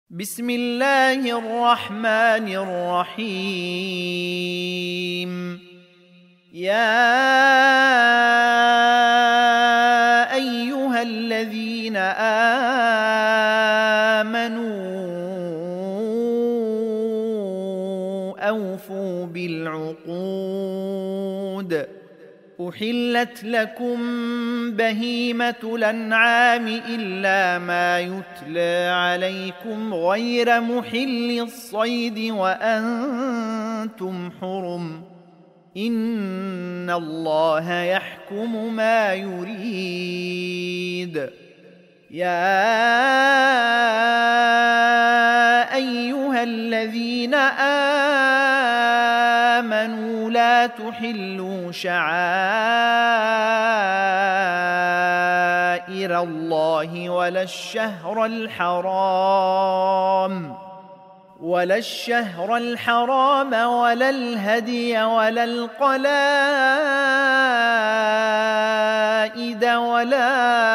بسم الله الرحمن الرحيم. يا أيها الذين آمنوا أوفوا بالعقود. أحلت لكم بهيمة الأنعام إلا ما يتلى عليكم غير محل الصيد وأنتم حرم. إن الله يحكم ما يريد. يا أيها الذين آمنوا لا تحلوا شعائر الله ولا الشهر الحرام ولا الهدي ولا القلائد ولا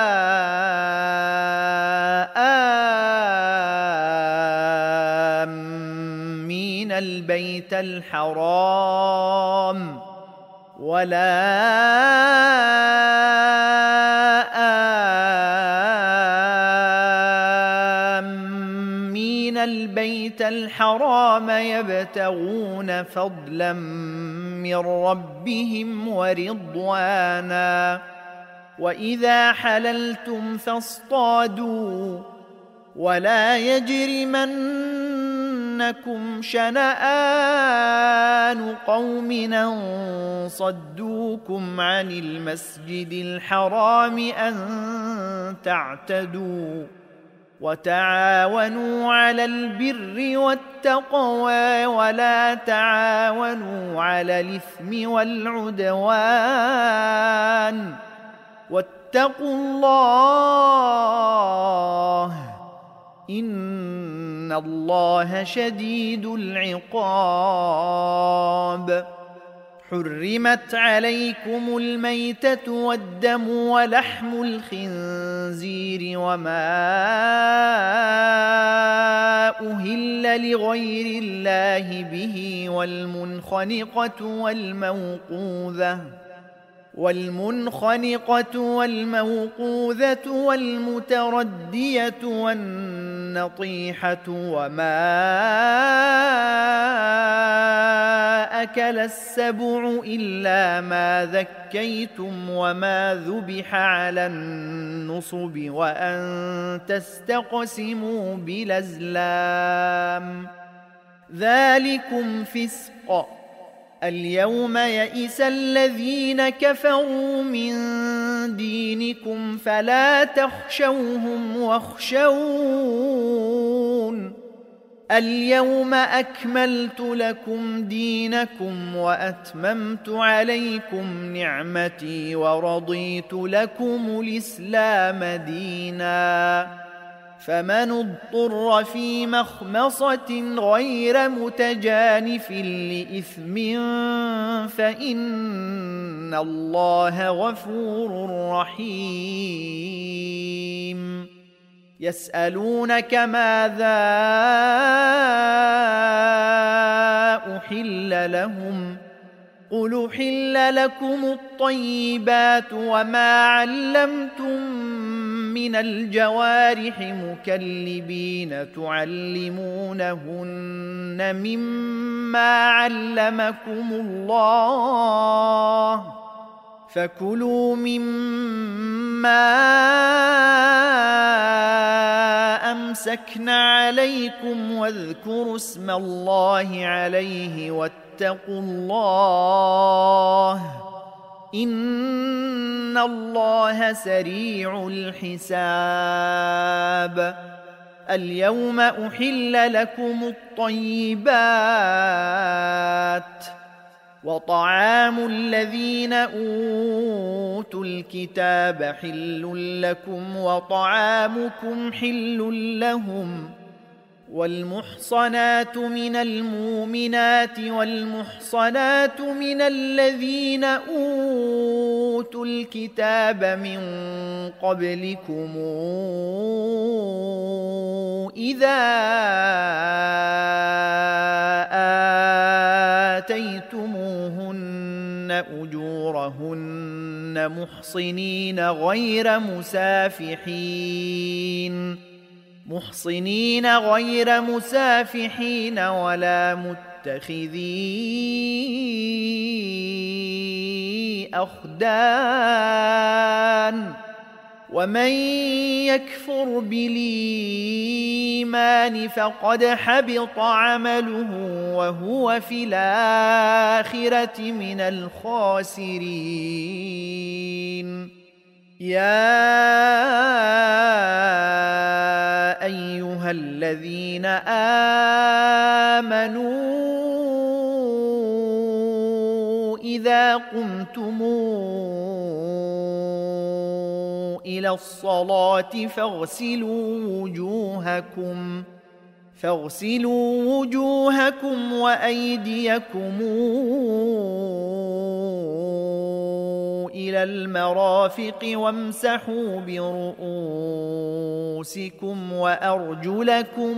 آمين البيت الحرام يبتغون فضلا من ربهم ورضوانا. وإذا حللتم فاصطادوا ولا يجرمنكم شنآن قوم أن صدوكم عن المسجد الحرام أن تعتدوا. وتعاونوا على البر والتقوى ولا تعاونوا على الإثم والعدوان. واتقوا الله إن الله شديد العقاب. حرمت عليكم الميتة والدم ولحم الخنزير وما أهل لغير الله به والمنخنقة والموقوذة والمتردية والنطيحة وما أكل السبع إلا ما ذكيتم وما ذبح على النصب وأن تستقسموا بالأزلام ذلكم فسق. اليوم يئس الذين كفروا من دينكم فلا تخشوهم واخشون. اليوم أكملت لكم دينكم وأتممت عليكم نعمتي ورضيت لكم الإسلام دينا. فمن اضطر في مخمصة غير متجانف لإثم فإن الله غفور رحيم. يسألونك ماذا أحل لهم قل أحل لكم الطيبات وما علمتم من الجوارح مكلبين تعلمونهن مما علمكم الله فكلوا مما أمسكن عليكم واذكروا اسم الله عليه واتقوا الله إن الله سريع الحساب. اليوم أحل لكم الطيبات وطعام الذين أوتوا الكتاب حل لكم وطعامكم حل لهم. والمحصنات من المؤمنات والمحصنات من الذين أوتوا أوتوا الكتاب من قبلكم إذا آتيتموهن أجورهن محصنين غير مسافحين ولا متخذي أخدان ومن يكفر بالإيمان فقد حبط عمله وهو في الآخرة من الخاسرين يا أيها الذين آمنوا إذا قمتم إلى الصلاة فاغسلوا وجوهكم وأيديكم إلى المرافق وامسحوا برؤوسكم وأرجلكم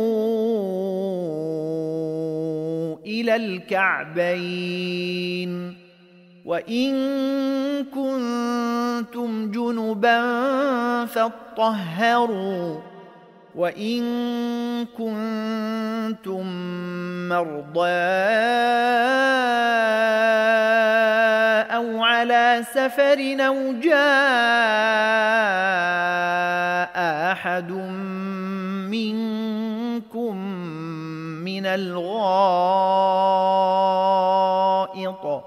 إلى الكعبين وإن كنتم جنبا فاطهروا وإن كنتم مرضى أو على سفر أو جاء أحد منكم من الغائط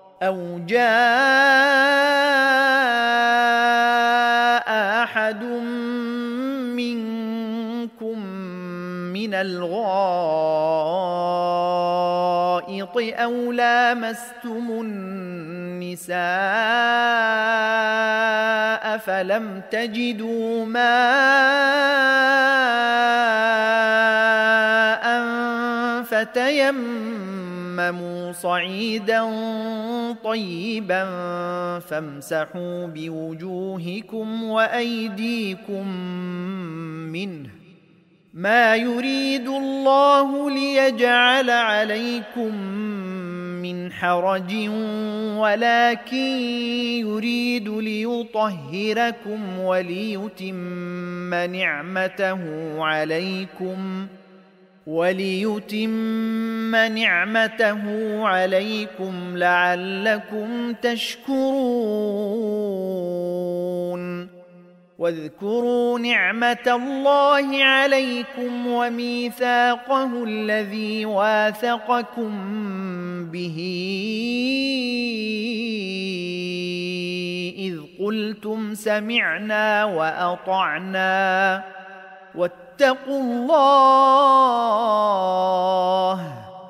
أو لامستم النساء فلم تجدوا ماء فتيمموا صعيدا طيبا فامسحوا بوجوهكم وأيديكم منه ما يريد الله ليجعل عليكم من حرج ولكن يريد ليطهركم وليتم نعمته عليكم لعلكم تشكرون واذكروا نعمة الله عليكم وميثاقه الذي واثقكم به إذ قلتم سمعنا وأطعنا واتقوا الله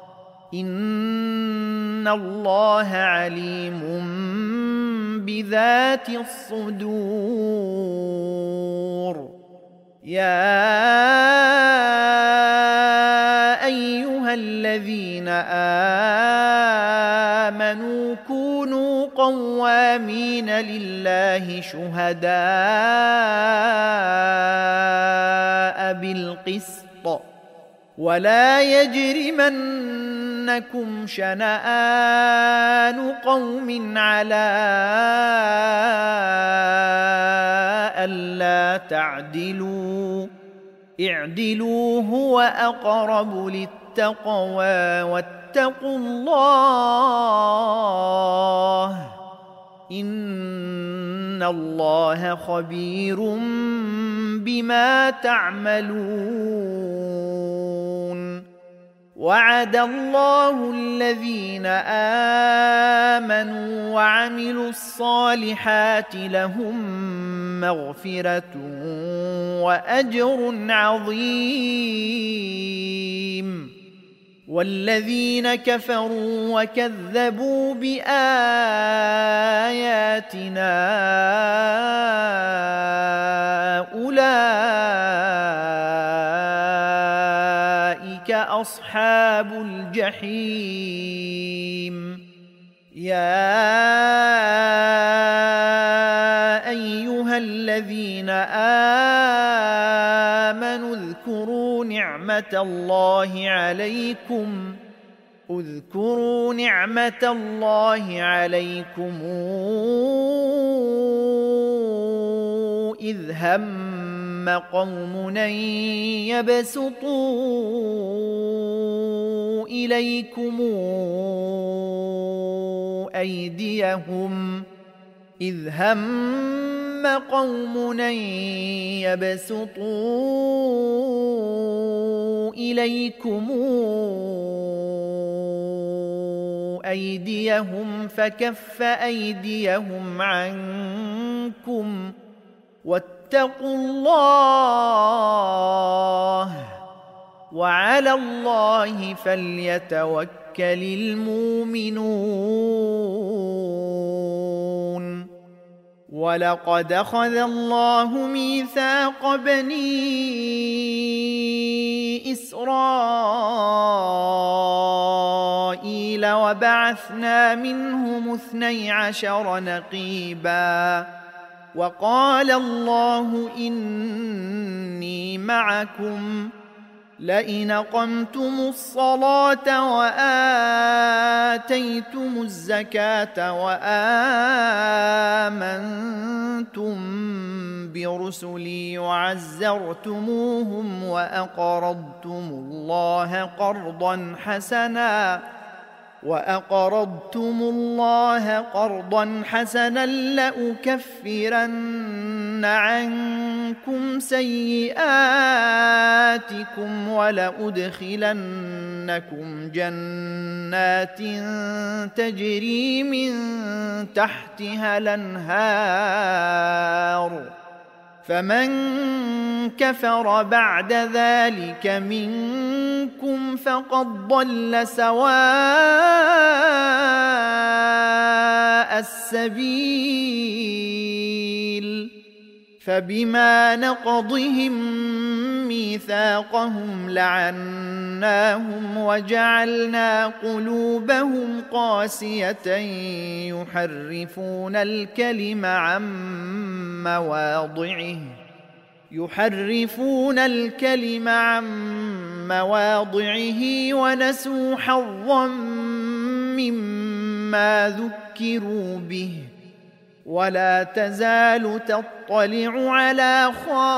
إن الله عليم بذات الصدور يا أيها الذين آمنوا كونوا قوامين لله شهداء بالقسط ولا يجرمنكم شنآن قوم على ألا تعدلوا اعدلوا هو أقرب للتقوى واتقوا الله إن الله خبير بما تعملون وعد الله الذين آمنوا وعملوا الصالحات لهم مغفرة وأجر عظيم والذين كفروا وكذبوا بآياتنا أولئك أصحاب الجحيم يا الذين آمنوا اذكروا نعمة الله عليكم إذ هم قوم أن يبسطوا إليكم أيديهم فكف أيديهم عنكم واتقوا الله وعلى الله فليتوكل المؤمنون. ولقد أخذ الله ميثاق بني إسرائيل وبعثنا منهم 12 نقيبا وقال الله إني معكم لئن أقمتم الصلاة وآتيتم الزكاة وآمنتم برسلي وعزرتموهم وأقرضتم الله قرضا حسنا لأكفرن عنكم سيئاتكم ولأدخلنكم جنات تجري من تحتها الأنهار فمن كفر بعد ذلك منكم فقد ضل سواء السبيل. فبما نقضهم ميثاقهم لعناهم وجعلنا قلوبهم قاسية يحرفون الكلم عن مواضعه ونسوا حظا مما ذكروا به ولا تزال تطلع على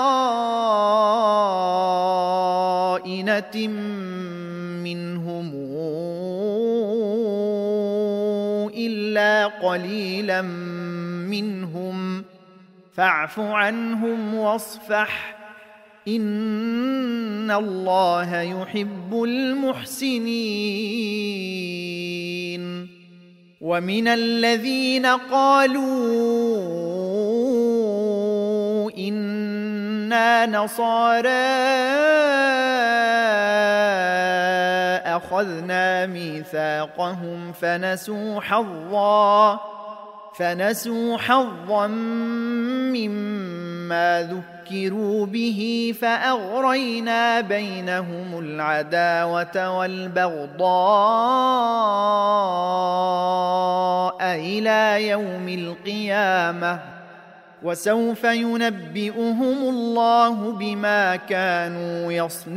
خائنة منهم إلا قليلا منهم فاعف عنهم واصفح إن الله يحب المحسنين. ومن الذين قالوا إنا نصارى أخذنا ميثاقهم فنسوا حظا مما ذكروا به فأغرينا بينهم العداوة والبغضاء إلى يوم القيامة وسوف ينبئهم الله بما كانوا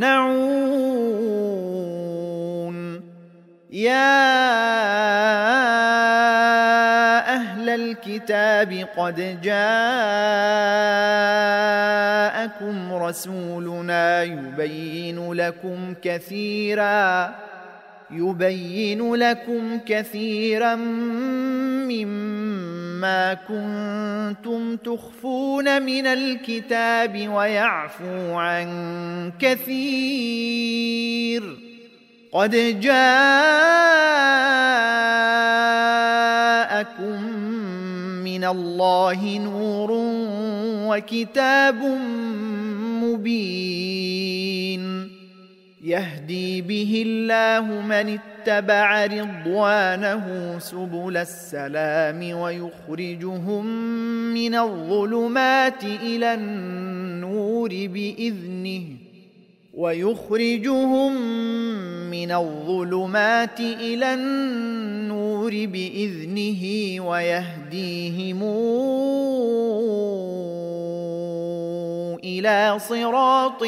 يصنعون. يا أهل الكتاب قد جاءكم رسولنا يبين لكم كثيرا مما كنتم تخفون من الكتاب ويعفو عن كثير. قد جاءكم من الله نور وكتاب مبين يهدي به الله من اتبع رضوانه سبل السلام ويخرجهم من الظلمات إلى النور بإذنه ويهديهم إلى صراط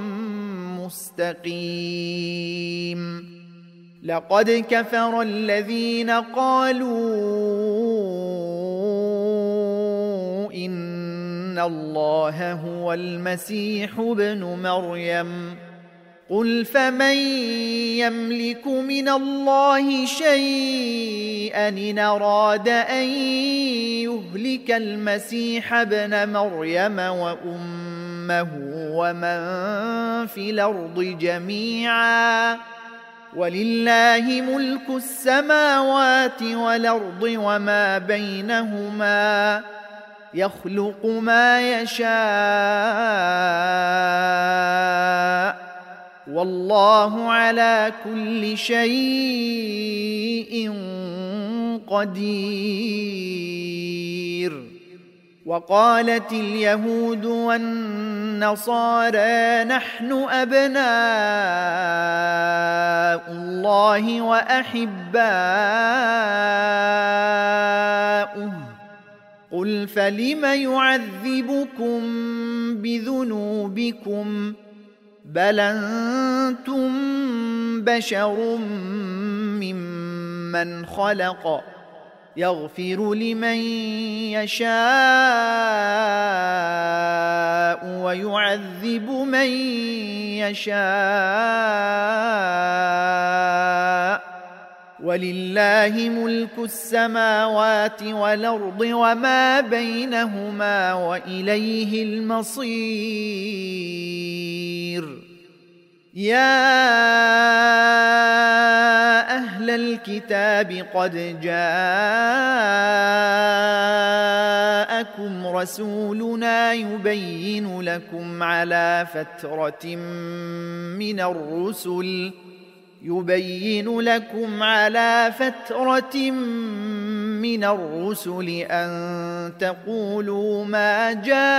مستقيم. لقد كفر الذين قالوا إن الله هو المسيح ابن مريم قل فمن يملك من الله شيئا إن أراد أن يهلك المسيح ابن مريم وأمه ومن في الأرض جميعا ولله ملك السماوات والأرض وما بينهما يخلق ما يشاء والله على كل شيء قدير. وقالت اليهود والنصارى نحن أبناء الله وأحباؤه قل فلم يعذبكم بذنوبكم بل أنتم بشر ممن خلق يغفر لمن يشاء ويعذب من يشاء ولله ملك السماوات والأرض وما بينهما وإليه المصير. يا أهل الكتاب قد جاءكم رسولنا يبين لكم على فترة من الرسل أن تقولوا ما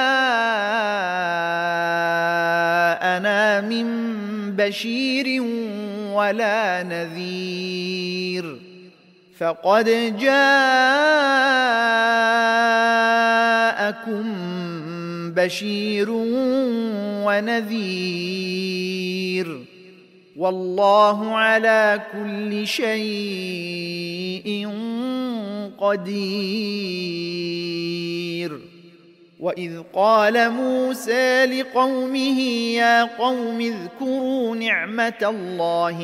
جاءنا من بشير ولا نذير فقد جاءكم بشير ونذير والله على كل شيء قدير. وإذ قال موسى لقومه يا قوم اذكروا نعمة الله